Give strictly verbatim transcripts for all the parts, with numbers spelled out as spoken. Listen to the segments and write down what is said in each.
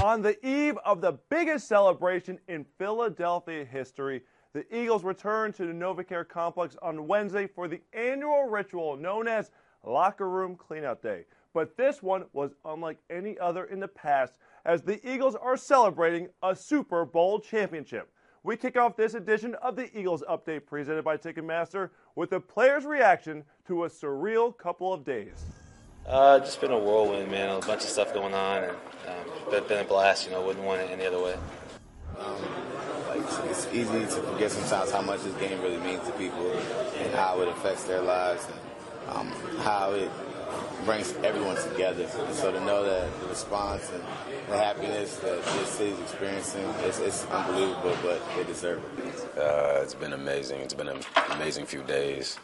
On the eve of the biggest celebration in Philadelphia history, the Eagles returned to the NovaCare complex on Wednesday for the annual ritual known as Locker Room Cleanout Day. But this one was unlike any other in the past, as the Eagles are celebrating a Super Bowl championship. We kick off this edition of the Eagles Update presented by Ticketmaster with the players' reaction to a surreal couple of days. Uh, just been a whirlwind, man. A bunch of stuff going on, and um, been, been a blast. You know, wouldn't want it any other way. Um, like it's easy to forget sometimes how much this game really means to people and how it affects their lives and um, how it brings everyone together. And so to know that the response and the happiness that this city's experiencing, it's, it's unbelievable, but they deserve it. Uh, it's been amazing. It's been an amazing few days.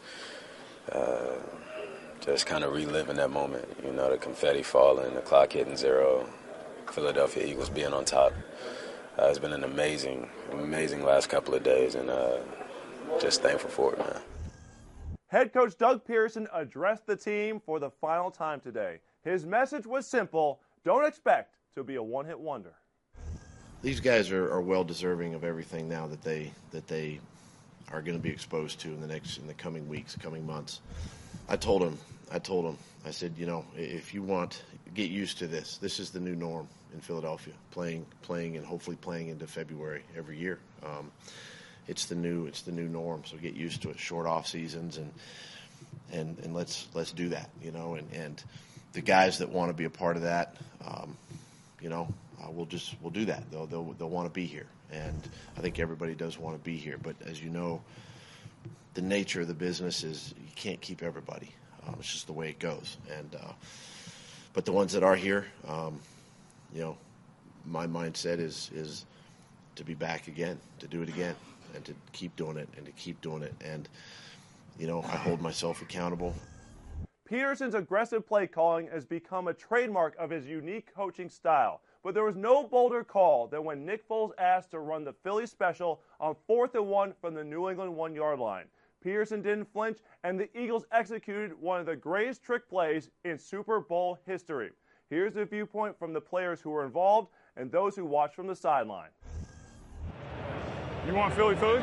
Uh, Just kind of reliving that moment, you know, the confetti falling, the clock hitting zero, Philadelphia Eagles being on top. Uh, it's been an amazing, amazing last couple of days, and uh, just thankful for it, man. Head coach Doug Peterson addressed the team for the final time today. His message was simple: don't expect to be a one-hit wonder. These guys are, are well deserving of everything now that they that they are going to be exposed to in the next in the coming weeks, coming months. I told him, I told him, I said, you know, if you want, get used to this. This is the new norm in Philadelphia, playing, playing, and hopefully playing into February every year. Um, it's the new, it's the new norm. So get used to it. Short off seasons, and and and let's let's do that, you know. And, and the guys that want to be a part of that, um, you know, uh, we'll just we'll do that. They'll they'll they'll want to be here, and I think everybody does want to be here. But as you know, the nature of the business is you can't keep everybody. Um, it's just the way it goes. And uh, but the ones that are here, um, you know, my mindset is is to be back again, to do it again, and to keep doing it, and to keep doing it. And you know, I hold myself accountable. Peterson's aggressive play calling has become a trademark of his unique coaching style. But there was no bolder call than when Nick Foles asked to run the Philly special on fourth and one from the New England one-yard line. Peterson didn't flinch, and the Eagles executed one of the greatest trick plays in Super Bowl history. Here's the viewpoint from the players who were involved and those who watched from the sideline. You want Philly, Philly?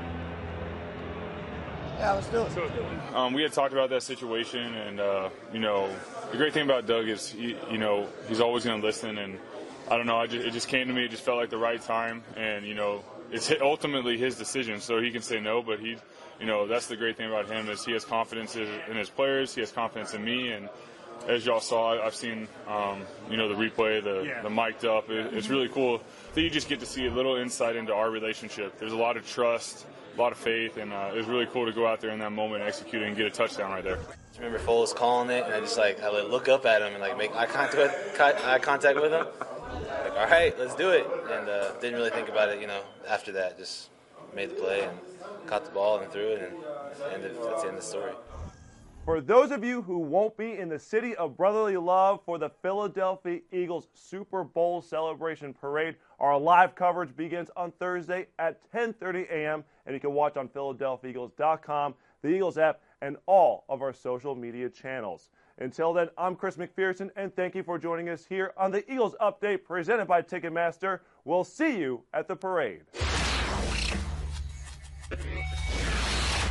Yeah, let's do it. So, um, we had talked about that situation, and, uh, you know, the great thing about Doug is, he, you know, he's always going to listen, and I don't know, I just, it just came to me, it just felt like the right time, and, you know, it's ultimately his decision, so he can say no, but he, you know, that's the great thing about him is he has confidence in his players, he has confidence in me, and as y'all saw, I've seen, um, you know, the replay, the, yeah. the mic'd up. It, it's really cool that you just get to see a little insight into our relationship. There's a lot of trust, a lot of faith, and uh, it was really cool to go out there in that moment and execute it and get a touchdown right there. I remember Foles calling it, and I just like I would look up at him and like make eye contact with, eye contact with him. Like, all right, let's do it, and uh, didn't really think about it, you know. After that, just made the play and caught the ball and threw it, and ended, that's the end of the story. For those of you who won't be in the city of brotherly love for the Philadelphia Eagles Super Bowl celebration parade, our live coverage begins on Thursday at ten thirty a.m. and you can watch on Philadelphia Eagles dot com, the Eagles app, and all of our social media channels. Until then, I'm Chris McPherson, and thank you for joining us here on the Eagles Update presented by Ticketmaster. We'll see you at the parade.